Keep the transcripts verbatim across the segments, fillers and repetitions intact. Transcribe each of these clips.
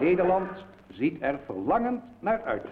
Nederland ziet er verlangend naar uit.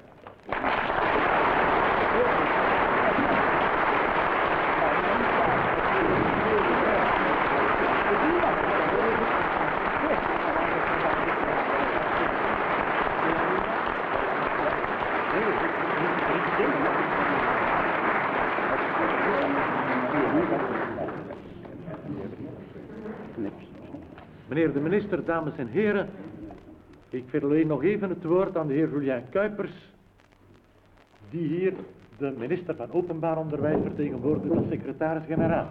Meneer de minister, dames en heren, ik verleen nog even het woord aan de heer Julien Kuipers, die hier de minister van Openbaar Onderwijs vertegenwoordigt als secretaris-generaal.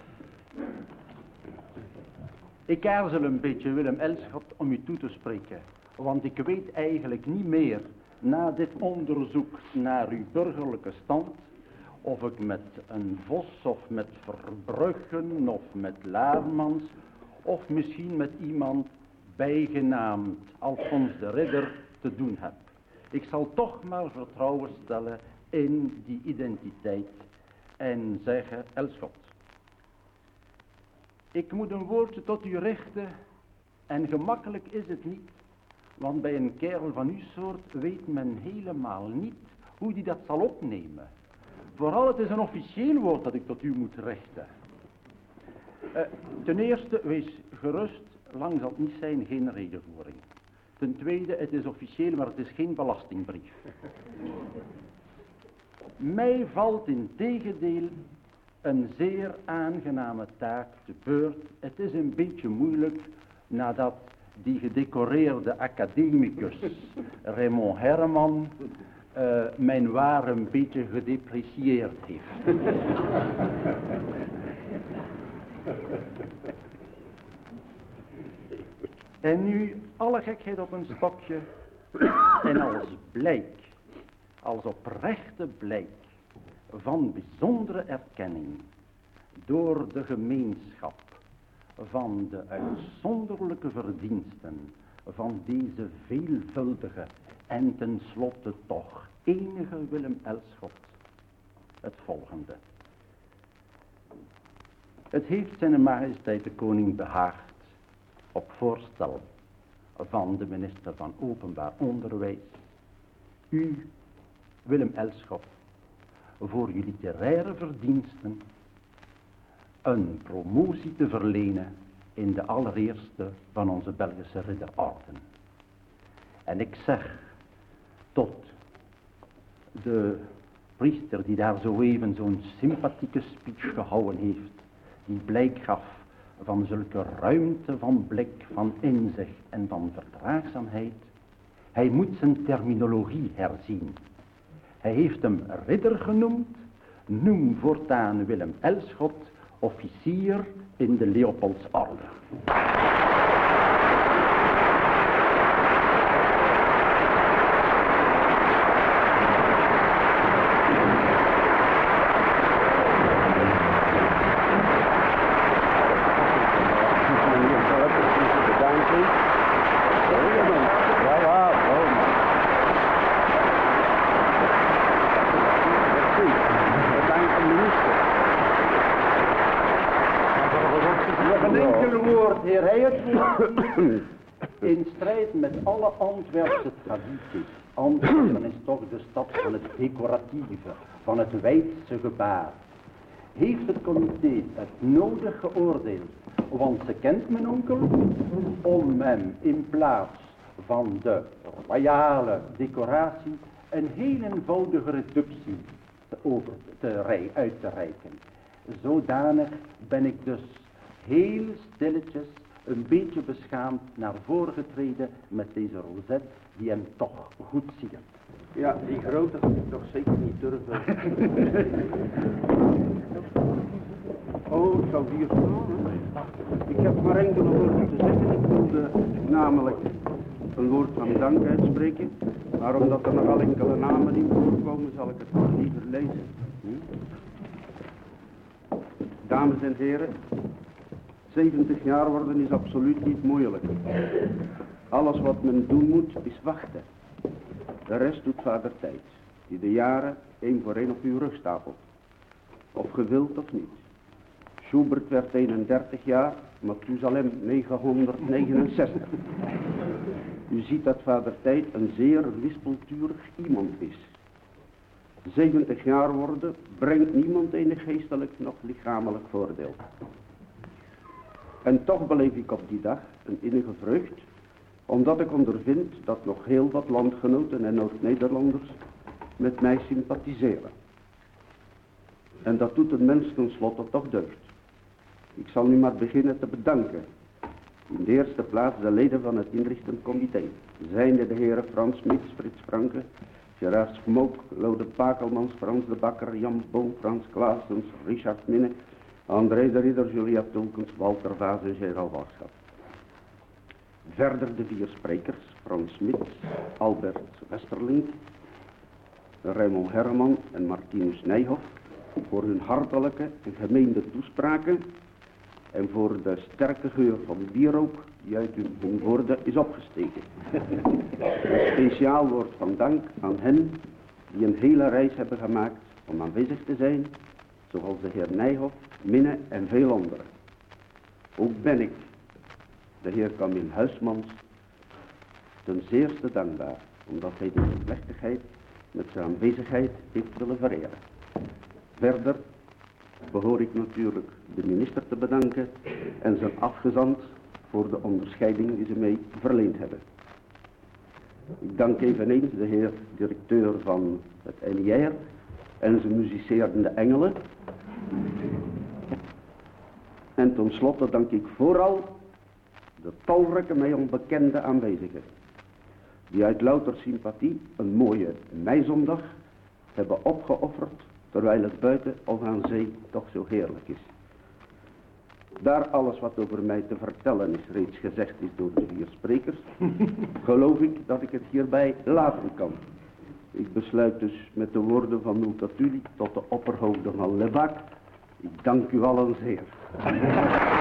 Ik aarzel een beetje, Willem Elschot, om u toe te spreken, want ik weet eigenlijk niet meer, na dit onderzoek naar uw burgerlijke stand, of ik met een Vos of met Verbruggen of met Laarmans of misschien met iemand bijgenaamd Alfons de Ridder te doen heb. Ik zal toch maar vertrouwen stellen in die identiteit en zeggen, Elschot, ik moet een woordje tot u richten en gemakkelijk is het niet, want bij een kerel van uw soort weet men helemaal niet hoe die dat zal opnemen. Vooral het is een officieel woord dat ik tot u moet richten. Uh, ten eerste, wees gerust, lang zal het niet zijn, geen redevoering. Ten tweede, het is officieel, maar het is geen belastingbrief. Mij valt in tegendeel een zeer aangename taak te beurt. Het is een beetje moeilijk nadat die gedecoreerde academicus Raymond Herman uh, mijn waar een beetje gedeprecieerd heeft. En nu alle gekheid op een stokje en als blijk, als oprechte blijk van bijzondere erkenning door de gemeenschap van de uitzonderlijke verdiensten van deze veelvuldige en tenslotte toch enige Willem Elschot het volgende. Het heeft zijn majesteit de koning behaagd op voorstel van de minister van Openbaar Onderwijs u, Willem Elschot, voor uw literaire verdiensten een promotie te verlenen in de allereerste van onze Belgische ridderorden. En ik zeg tot de priester die daar zo even zo'n sympathieke speech gehouden heeft, die blijk gaf van zulke ruimte van blik, van inzicht en van verdraagzaamheid. Hij moet zijn terminologie herzien. Hij heeft hem ridder genoemd, noem voortaan Willem Elschot officier in de Leopoldsorde. In strijd met alle Antwerpse tradities. Antwerpen is toch de stad van het decoratieve, van het wijdse gebaar. Heeft het comité het nodig geoordeeld, want ze kent mijn onkel, om hem in plaats van de royale decoratie een heel eenvoudige reductie te over te rij, uit te reiken. Zodanig ben ik dus heel stilletjes een beetje beschaamd naar voren getreden met deze rozet die hem toch goed siert. Ja, die grote had ik toch zeker niet durven. Oh, ik zou hier staan. Ik heb maar enkele woorden te zeggen. Ik wilde namelijk een woord van dank uitspreken. Maar omdat er nogal enkele namen in voorkomen, zal ik het maar liever lezen. Hm? Dames en heren, zeventig jaar worden is absoluut niet moeilijk. Alles wat men doen moet is wachten. De rest doet vader tijd, die de jaren één voor één op uw rug stapelt. Of gewild of niet. Schubert werd eenendertig jaar, Mathusalem negenhonderdnegenenzestig. U ziet dat vader Tijd een zeer wispelturig iemand is. zeventig jaar worden brengt niemand enig geestelijk nog lichamelijk voordeel. En toch beleef ik op die dag een innige vreugd, omdat ik ondervind dat nog heel wat landgenoten en Noord-Nederlanders met mij sympathiseren. En dat doet een mens tenslotte toch deugd. Ik zal nu maar beginnen te bedanken. In de eerste plaats de leden van het inrichtend comité, zijnde de heren Frans Smits, Frits Franke, Gerard Smook, Lode Pakelmans, Frans de Bakker, Jan Boom, Frans Klaasens, Richard Minne, André de Ridder, Julia Tulkens, Walter Vaas en Gerald Warschap. Verder de vier sprekers, Frans Smits, Albert Westerlink, Raymond Herman en Martinus Nijhoff, voor hun hartelijke en gemeende toespraken en voor de sterke geur van wierook die uit hun woorden is opgesteken. Een speciaal woord van dank aan hen die een hele reis hebben gemaakt om aanwezig te zijn, zoals de heer Nijhoff, Minne en veel anderen. Ook ben ik, de heer Camille Huismans, ten zeerste dankbaar, omdat hij deze plechtigheid met zijn aanwezigheid heeft willen vereren. Verder behoor ik natuurlijk de minister te bedanken en zijn afgezant voor de onderscheiding die ze mij verleend hebben. Ik dank eveneens de heer directeur van het N I R en zijn muzicerende engelen. En tenslotte dank ik vooral de talrijke mij onbekende aanwezigen, die uit louter sympathie een mooie meizondag hebben opgeofferd, terwijl het buiten of aan zee toch zo heerlijk is. Daar alles wat over mij te vertellen is reeds gezegd is door de vier sprekers, geloof ik dat ik het hierbij laten kan. Ik besluit dus met de woorden van Multatuli tot de opperhoofden van Lebak. Ik dank u allen zeer.